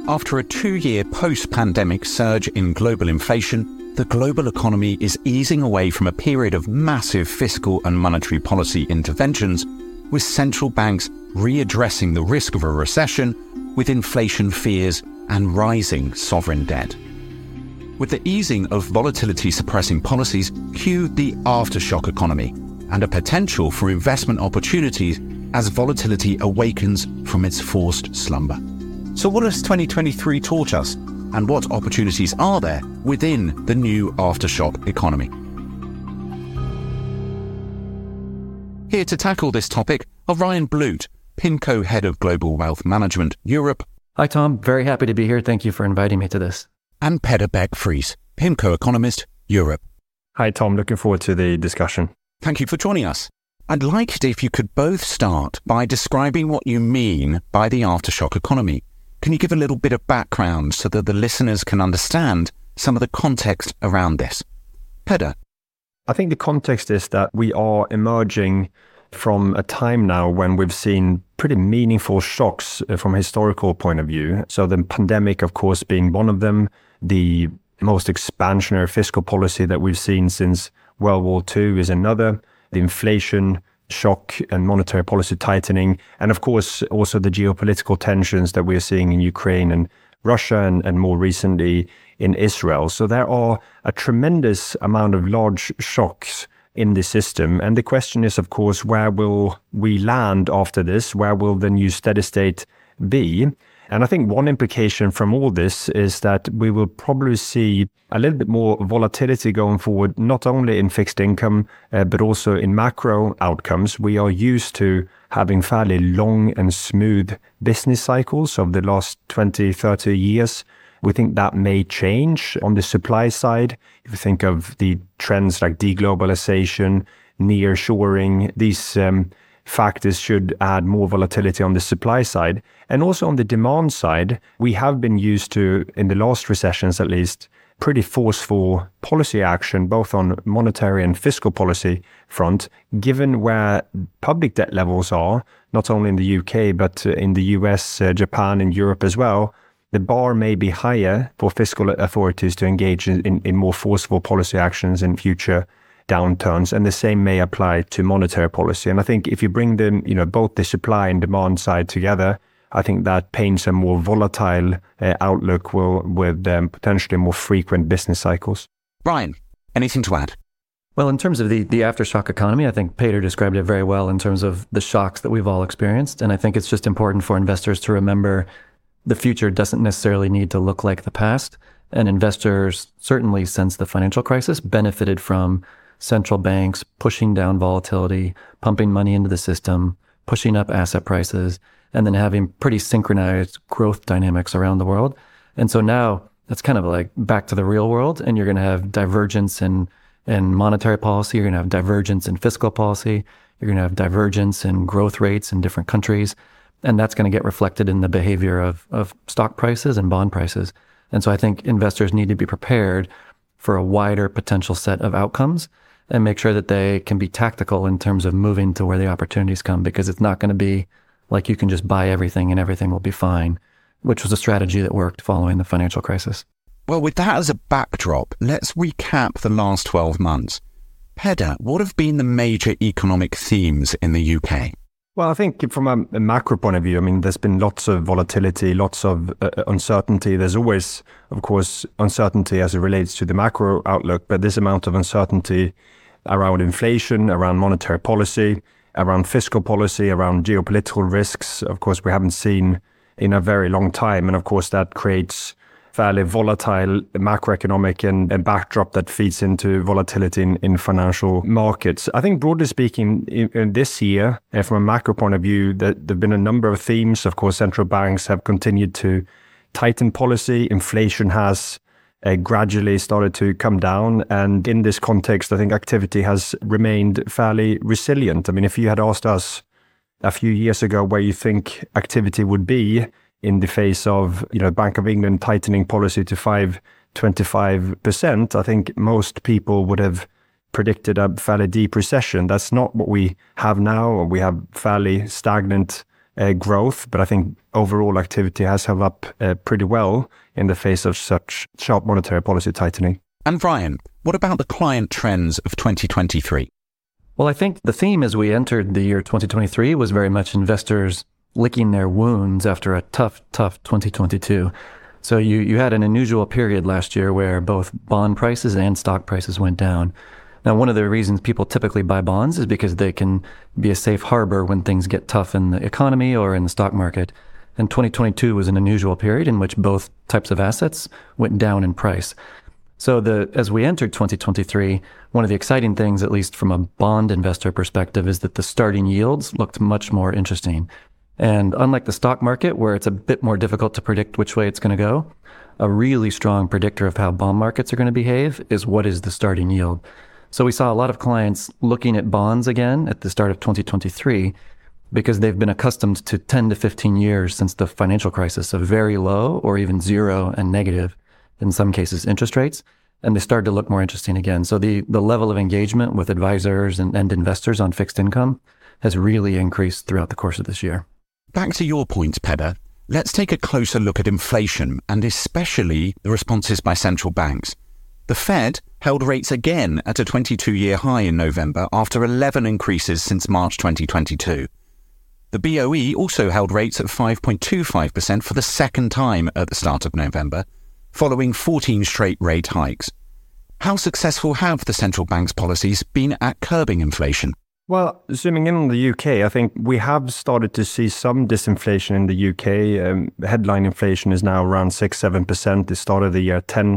After a 2-year post-pandemic surge in global inflation, the global economy is easing away from a period of massive fiscal and monetary policy interventions, with central banks readdressing the risk of a recession with inflation fears and rising sovereign debt. With the easing of volatility-suppressing policies, cue the aftershock economy and a potential for investment opportunities as volatility awakens from its forced slumber. So what has 2023 taught us, and what opportunities are there within the new aftershock economy? Here to tackle this topic are Ryan Blute, PIMCO Head of Global Wealth Management Europe. Hi Tom, very happy to be here. Thank you for inviting me to this. And Peder Bech-Friis, PIMCO Economist Europe. Hi Tom, looking forward to the discussion. Thank you for joining us. I'd like it if you could both start by describing what you mean by the aftershock economy. Can you give a little bit of background so that the listeners can understand some of the context around this? Peder. I think the context is that we are emerging from a time now when we've seen pretty meaningful shocks from a historical point of view. So the pandemic, of course, being one of them, the most expansionary fiscal policy that we've seen since World War II is another, the inflation shock and monetary policy tightening, and of course also the geopolitical tensions that we're seeing in Ukraine and Russia and more recently in Israel. So there are a tremendous amount of large shocks in the system. And the question is, of course, where will we land after this? Where will the new steady state be? And I think one implication from all this is that we will probably see a little bit more volatility going forward, not only in fixed income, but also in macro outcomes. We are used to having fairly long and smooth business cycles of the last 20, 30 years. We think that may change on the supply side. If you think of the trends like deglobalization, nearshoring, these factors should add more volatility on the supply side. And also on the demand side, we have been used to, in the last recessions at least, pretty forceful policy action, both on monetary and fiscal policy front, given where public debt levels are, not only in the UK, but in the US, Japan, and Europe as well. The bar may be higher for fiscal authorities to engage in more forceful policy actions in future downturns, and the same may apply to monetary policy. And I think if you bring them, both the supply and demand side together, I think that paints a more volatile outlook with potentially more frequent business cycles. Ryan, anything to add? Well, in terms of the aftershock economy, I think Peder described it very well in terms of the shocks that we've all experienced. And I think it's just important for investors to remember the future doesn't necessarily need to look like the past. And investors, certainly since the financial crisis, benefited from central banks pushing down volatility, pumping money into the system, pushing up asset prices, and then having pretty synchronized growth dynamics around the world. And so now that's kind of like back to the real world, and you're going to have divergence in monetary policy, you're going to have divergence in fiscal policy, you're going to have divergence in growth rates in different countries, and that's going to get reflected in the behavior of stock prices and bond prices. And so I think investors need to be prepared for a wider potential set of outcomes and make sure that they can be tactical in terms of moving to where the opportunities come, because it's not going to be like you can just buy everything and everything will be fine, which was a strategy that worked following the financial crisis. Well, with that as a backdrop, let's recap the last 12 months. Peder, what have been the major economic themes in the UK? Well, I think from a macro point of view, there's been lots of volatility, lots of uncertainty. There's always, of course, uncertainty as it relates to the macro outlook, but this amount of uncertainty around inflation, around monetary policy, around fiscal policy, around geopolitical risks, of course, we haven't seen in a very long time. And of course, that creates fairly volatile macroeconomic and backdrop that feeds into volatility in financial markets. I think broadly speaking, in this year, from a macro point of view, there have been a number of themes. Of course, central banks have continued to tighten policy. Inflation has gradually started to come down. And in this context, I think activity has remained fairly resilient. If you had asked us a few years ago where you think activity would be in the face of, Bank of England tightening policy to 5.25%, I think most people would have predicted a fairly deep recession. That's not what we have now. We have fairly stagnant growth, but I think overall activity has held up pretty well in the face of such sharp monetary policy tightening. And Brian, what about the client trends of 2023? Well, I think the theme as we entered the year 2023 was very much investors licking their wounds after a tough 2022. So you had an unusual period last year where both bond prices and stock prices went down. Now, one of the reasons people typically buy bonds is because they can be a safe harbor when things get tough in the economy or in the stock market. And 2022 was an unusual period in which both types of assets went down in price. So as we entered 2023, one of the exciting things, at least from a bond investor perspective, is that the starting yields looked much more interesting. And unlike the stock market, where it's a bit more difficult to predict which way it's going to go, a really strong predictor of how bond markets are going to behave is what is the starting yield. So we saw a lot of clients looking at bonds again at the start of 2023 because they've been accustomed to 10 to 15 years since the financial crisis of very low or even zero and negative, in some cases, interest rates. And they started to look more interesting again. So the level of engagement with advisors and investors on fixed income has really increased throughout the course of this year. Back to your point, Peder, let's take a closer look at inflation and especially the responses by central banks. The Fed held rates again at a 22-year high in November after 11 increases since March 2022. The BOE also held rates at 5.25% for the second time at the start of November, following 14 straight rate hikes. How successful have the central bank's policies been at curbing inflation? Well, zooming in on the UK, I think we have started to see some disinflation in the UK. Headline inflation is now around 6-7%. The start of the year, 10%.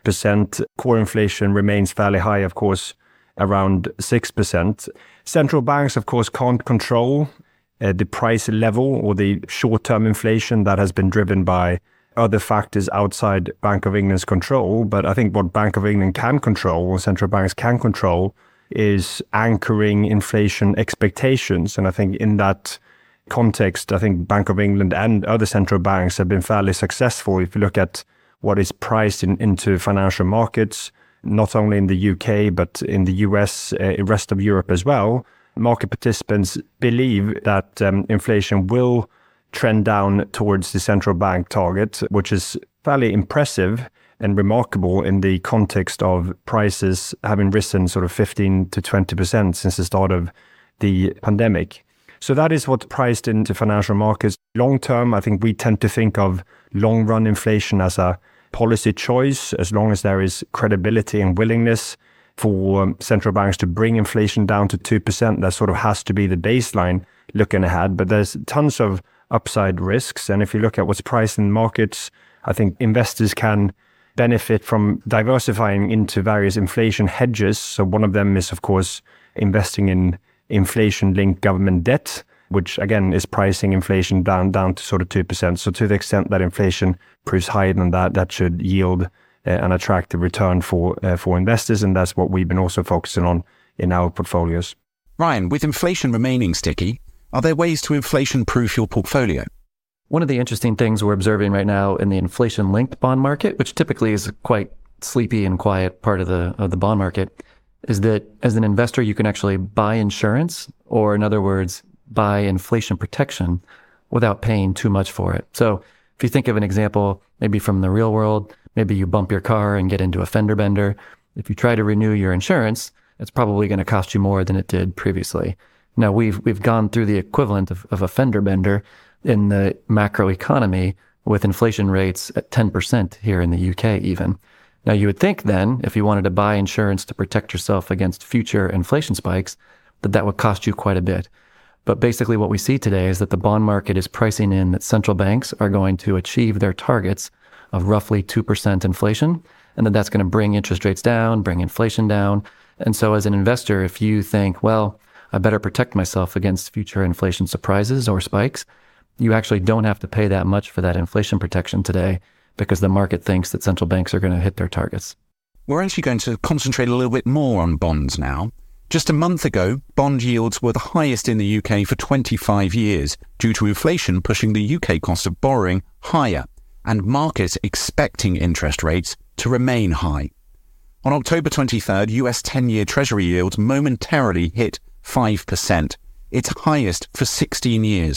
Core inflation remains fairly high, of course, around 6%. Central banks, of course, can't control the price level or the short-term inflation that has been driven by other factors outside Bank of England's control. But I think what Bank of England can control, or central banks can control, is anchoring inflation expectations. And I think in that context, I think Bank of England and other central banks have been fairly successful. If you look at what is priced into financial markets, not only in the UK, but in the US, rest of Europe as well, market participants believe that inflation will trend down towards the central bank target, which is fairly impressive and remarkable in the context of prices having risen sort of 15 to 20% since the start of the pandemic. So that is what's priced into financial markets. Long term, I think we tend to think of long run inflation as a policy choice, as long as there is credibility and willingness for central banks to bring inflation down to 2%. That sort of has to be the baseline looking ahead. But there's tons of upside risks. And if you look at what's priced in markets, I think investors can benefit from diversifying into various inflation hedges. So one of them is, of course, investing in inflation-linked government debt, which again is pricing inflation down to sort of 2%. So to the extent that inflation proves higher than that, that should yield an attractive return for investors. And that's what we've been also focusing on in our portfolios. Ryan, with inflation remaining sticky, are there ways to inflation-proof your portfolio? One of the interesting things we're observing right now in the inflation-linked bond market, which typically is a quite sleepy and quiet part of the bond market, is that as an investor, you can actually buy insurance, or in other words, buy inflation protection without paying too much for it. So if you think of an example, maybe from the real world, maybe you bump your car and get into a fender bender. If you try to renew your insurance, it's probably going to cost you more than it did previously. Now, we've gone through the equivalent of a fender bender in the macro economy with inflation rates at 10% here in the UK even. Now, you would think then, if you wanted to buy insurance to protect yourself against future inflation spikes, that would cost you quite a bit. But basically what we see today is that the bond market is pricing in that central banks are going to achieve their targets of roughly 2% inflation, and that's going to bring interest rates down, bring inflation down. And so as an investor, if you think, well, I better protect myself against future inflation surprises or spikes, you actually don't have to pay that much for that inflation protection today because the market thinks that central banks are going to hit their targets. We're actually going to concentrate a little bit more on bonds now. Just a month ago, bond yields were the highest in the UK for 25 years due to inflation pushing the UK cost of borrowing higher and markets expecting interest rates to remain high. On October 23rd, US 10-year Treasury yields momentarily hit 5%, its highest for 16 years,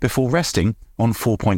before resting on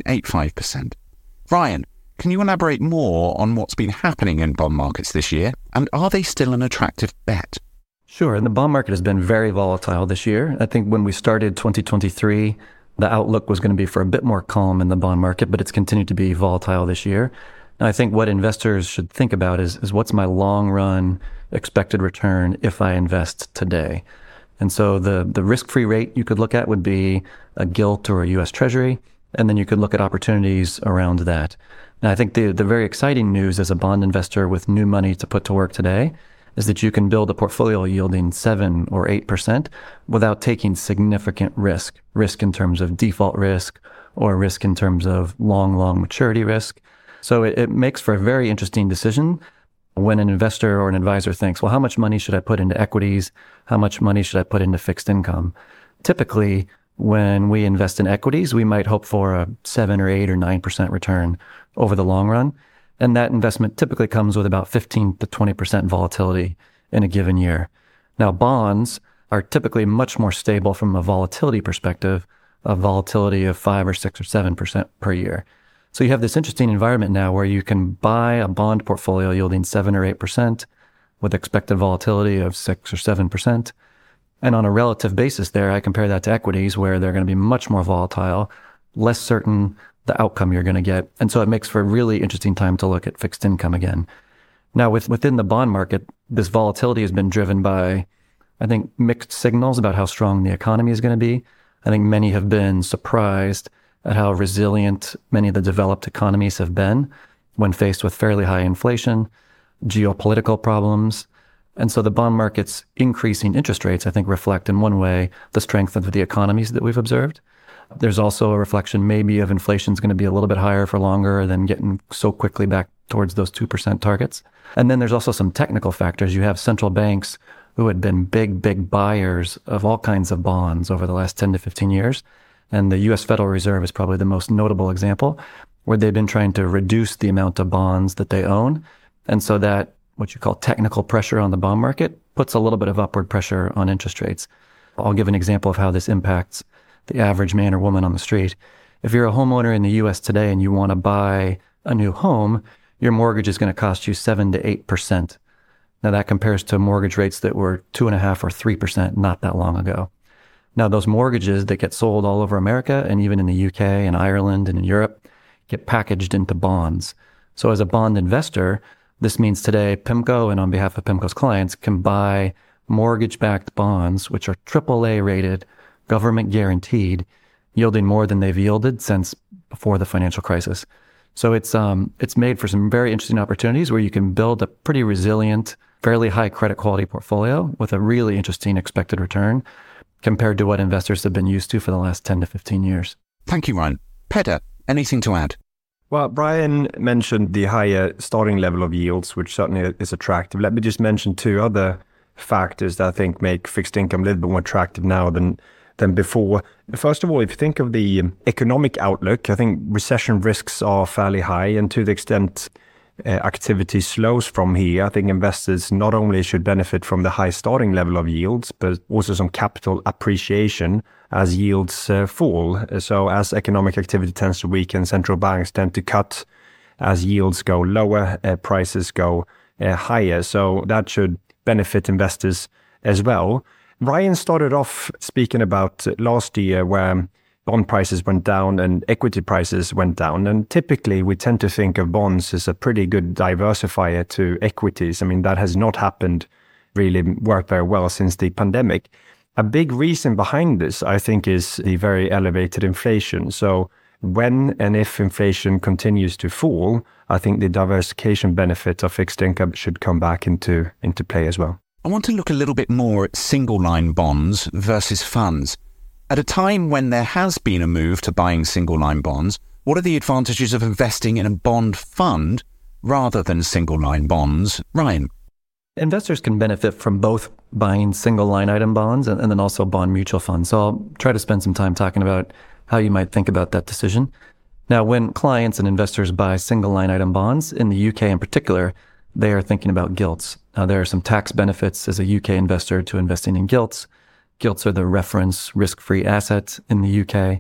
4.85%. Ryan, can you elaborate more on what's been happening in bond markets this year, and are they still an attractive bet? Sure. And the bond market has been very volatile this year. I think when we started 2023, the outlook was going to be for a bit more calm in the bond market, but it's continued to be volatile this year. And I think what investors should think about is what's my long run expected return if I invest today? And so the risk-free rate you could look at would be a gilt or a US Treasury, and then you could look at opportunities around that. And I think the very exciting news as a bond investor with new money to put to work today is that you can build a portfolio yielding 7 or 8% without taking significant risk in terms of default risk or risk in terms of long maturity risk. So it makes for a very interesting decision when an investor or an advisor thinks, well, how much money should I put into equities? How much money should I put into fixed income? Typically, when we invest in equities, we might hope for a 7 or 8 or 9% return over the long run. And that investment typically comes with about 15 to 20% volatility in a given year. Now, bonds are typically much more stable from a volatility perspective, a volatility of 5 or 6 or 7% per year. So you have this interesting environment now where you can buy a bond portfolio yielding 7 or 8% with expected volatility of 6 or 7%. And on a relative basis there, I compare that to equities where they're going to be much more volatile, less certain the outcome you're going to get. And so it makes for a really interesting time to look at fixed income again. Now, within the bond market, this volatility has been driven by, I think, mixed signals about how strong the economy is going to be. I think many have been surprised at how resilient many of the developed economies have been when faced with fairly high inflation, geopolitical problems. And so the bond market's increasing interest rates, I think, reflect in one way the strength of the economies that we've observed. There's also a reflection maybe of inflation is going to be a little bit higher for longer than getting so quickly back towards those 2% targets. And then there's also some technical factors. You have central banks who had been big buyers of all kinds of bonds over the last 10 to 15 years. And the U.S. Federal Reserve is probably the most notable example, where they've been trying to reduce the amount of bonds that they own. And so that what you call technical pressure on the bond market puts a little bit of upward pressure on interest rates. I'll give an example of how this impacts the average man or woman on the street. If you're a homeowner in the U.S. today and you want to buy a new home, your mortgage is going to cost you 7 to 8%. Now that compares to mortgage rates that were 2.5% or 3% not that long ago. Now those mortgages that get sold all over America and even in the UK and Ireland and in Europe get packaged into bonds. So as a bond investor, this means today PIMCO and on behalf of PIMCO's clients can buy mortgage-backed bonds, which are AAA rated, government guaranteed, yielding more than they've yielded since before the financial crisis. So it's made for some very interesting opportunities where you can build a pretty resilient, fairly high credit quality portfolio with a really interesting expected return compared to what investors have been used to for the last 10 to 15 years. Thank you, Ryan. Peder, anything to add? Well, Brian mentioned the higher starting level of yields, which certainly is attractive. Let me just mention two other factors that I think make fixed income a little bit more attractive now than before. First of all, if you think of the economic outlook, I think recession risks are fairly high, and to the extent activity slows from here, I think investors not only should benefit from the high starting level of yields, but also some capital appreciation as yields fall. So as economic activity tends to weaken, central banks tend to cut. As yields go lower, prices go higher. So that should benefit investors as well. Ryan started off speaking about last year where bond prices went down and equity prices went down. And typically we tend to think of bonds as a pretty good diversifier to equities. I mean, that has not happened really worked very well since the pandemic. A big reason behind this, I think, is the very elevated inflation. So when and if inflation continues to fall, I think the diversification benefit of fixed income should come back into play as well. I want to look a little bit more at single-line bonds versus funds. At a time when there has been a move to buying single-line bonds, what are the advantages of investing in a bond fund rather than single-line bonds? Ryan? Investors can benefit from both buying single-line item bonds and then also bond mutual funds. So I'll try to spend some time talking about how you might think about that decision. Now, when clients and investors buy single-line item bonds, in the UK in particular, they are thinking about gilts. Now, there are some tax benefits as a UK investor to investing in gilts. Gilts are the reference risk-free asset in the UK.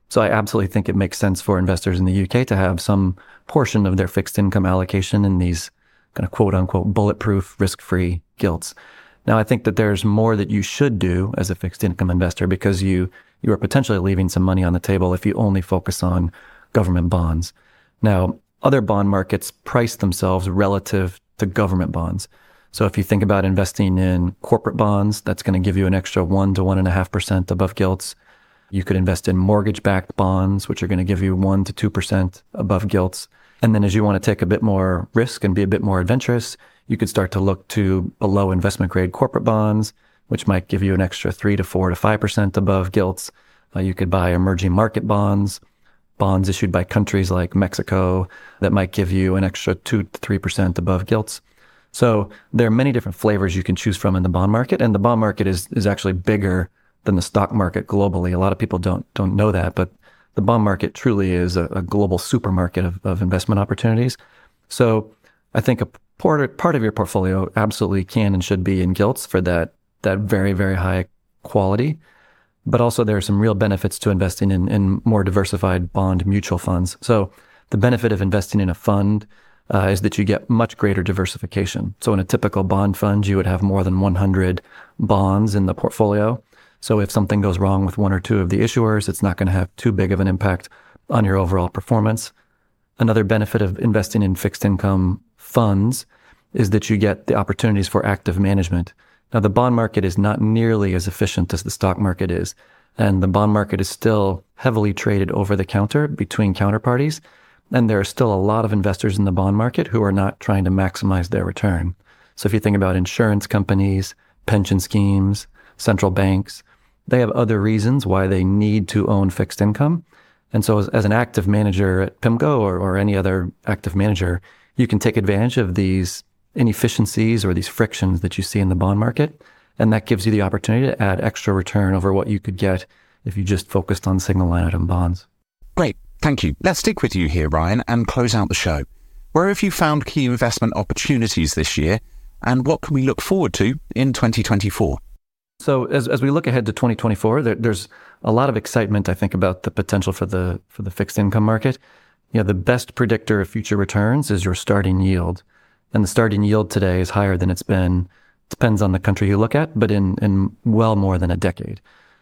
So I absolutely think it makes sense for investors in the UK to have some portion of their fixed income allocation in these kind of quote unquote bulletproof, risk-free gilts. Now, I think that there's more that you should do as a fixed income investor because you are potentially leaving some money on the table if you only focus on government bonds. Now, other bond markets price themselves relative to government bonds. So if you think about investing in corporate bonds, that's going to give you an extra 1 to 1.5% above gilts. You could invest in mortgage-backed bonds, which are going to give you 1 to 2% above gilts. And then as you want to take a bit more risk and be a bit more adventurous, you could start to look to below investment grade corporate bonds, which might give you an extra 3 to 4 to 5% above gilts. You could buy emerging market bonds issued by countries like Mexico that might give you an extra 2 to 3% above gilts. So there are many different flavors you can choose from in the bond market, and the bond market is actually bigger than the stock market globally. A lot of people don't know that, but the bond market truly is a global supermarket of investment opportunities. So I think a part of your portfolio absolutely can and should be in gilts for that very, very high quality. But also there are some real benefits to investing in more diversified bond mutual funds. So the benefit of investing in a fund is that you get much greater diversification. So in a typical bond fund, you would have more than 100 bonds in the portfolio. So if something goes wrong with one or two of the issuers, it's not going to have too big of an impact on your overall performance. Another benefit of investing in fixed income funds is that you get the opportunities for active management. Now, the bond market is not nearly as efficient as the stock market is, and the bond market is still heavily traded over the counter between counterparties, and there are still a lot of investors in the bond market who are not trying to maximize their return. So if you think about insurance companies, pension schemes, central banks, they have other reasons why they need to own fixed income. And so as an active manager at PIMCO or any other active manager, you can take advantage of these inefficiencies or these frictions that you see in the bond market. And that gives you the opportunity to add extra return over what you could get if you just focused on single line item bonds. Great. Thank you. Let's stick with you here, Ryan, and close out the show. Where have you found key investment opportunities this year? And what can we look forward to in 2024? So as we look ahead to 2024, there's a lot of excitement, I think, about the potential for the fixed income market. You know, the best predictor of future returns is your starting yield. And the starting yield today is higher than it's been, depends on the country you look at, but in well more than a decade.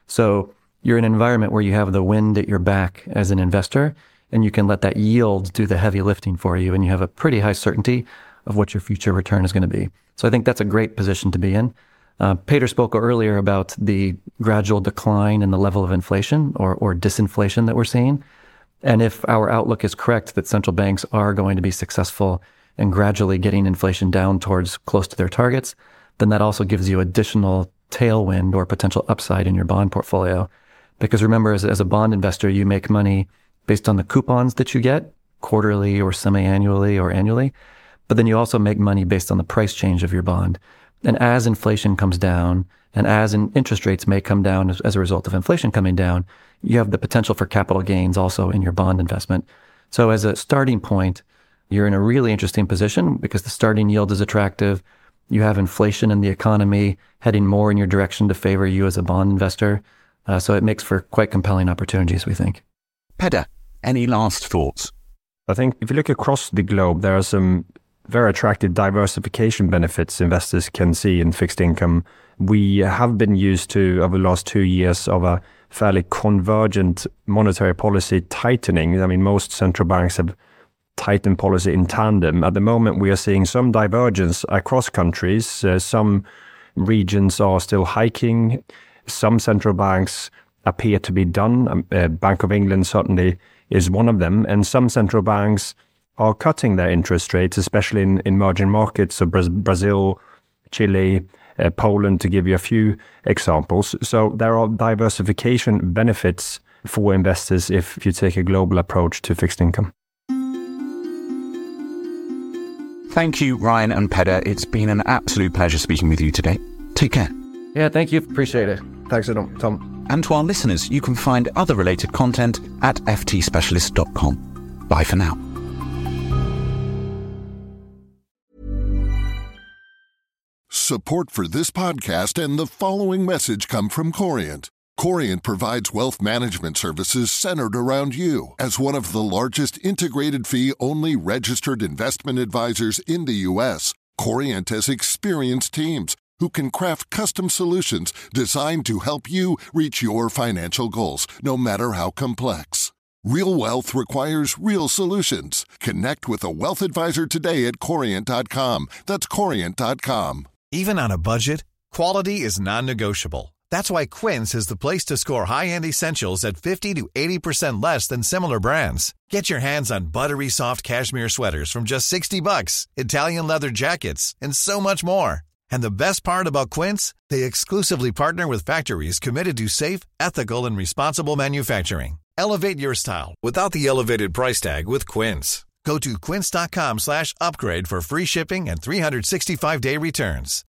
So you're in an environment where you have the wind at your back as an investor, and you can let that yield do the heavy lifting for you, and you have a pretty high certainty of what your future return is going to be. So I think that's a great position to be in. Peter spoke earlier about the gradual decline in the level of inflation or disinflation that we're seeing. And if our outlook is correct that central banks are going to be successful in gradually getting inflation down towards close to their targets, then that also gives you additional tailwind or potential upside in your bond portfolio. Because remember, as a bond investor, you make money based on the coupons that you get quarterly or semi-annually or annually. But then you also make money based on the price change of your bond. And as inflation comes down, and as interest rates may come down as a result of inflation coming down, you have the potential for capital gains also in your bond investment. So as a starting point, you're in a really interesting position because the starting yield is attractive. You have inflation in the economy heading more in your direction to favor you as a bond investor. So it makes for quite compelling opportunities, we think. Peder, any last thoughts? I think if you look across the globe, there are some very attractive diversification benefits investors can see in fixed income. We have been used to, over the last 2 years, of a fairly convergent monetary policy tightening. I mean, most central banks have tightened policy in tandem. At the moment, we are seeing some divergence across countries. Some regions are still hiking. Some central banks appear to be done. Bank of England certainly is one of them. And some central banks are cutting their interest rates, especially in emerging markets, so Brazil, Chile, Poland, to give you a few examples. So there are diversification benefits for investors if you take a global approach to fixed income. Thank you, Ryan and Peder. It's been an absolute pleasure speaking with you today. Take care. Yeah, thank you. Appreciate it. Thanks a lot, Tom. And to our listeners, you can find other related content at ftspecialist.com. Bye for now. Support for this podcast and the following message come from Corient. Corient provides wealth management services centered around you. As one of the largest integrated fee-only registered investment advisors in the U.S., Corient has experienced teams who can craft custom solutions designed to help you reach your financial goals, no matter how complex. Real wealth requires real solutions. Connect with a wealth advisor today at Corient.com. That's Corient.com. Even on a budget, quality is non-negotiable. That's why Quince is the place to score high-end essentials at 50 to 80% less than similar brands. Get your hands on buttery soft cashmere sweaters from just $60, Italian leather jackets, and so much more. And the best part about Quince, they exclusively partner with factories committed to safe, ethical, and responsible manufacturing. Elevate your style without the elevated price tag with Quince. Go to quince.com/upgrade for free shipping and 365-day returns.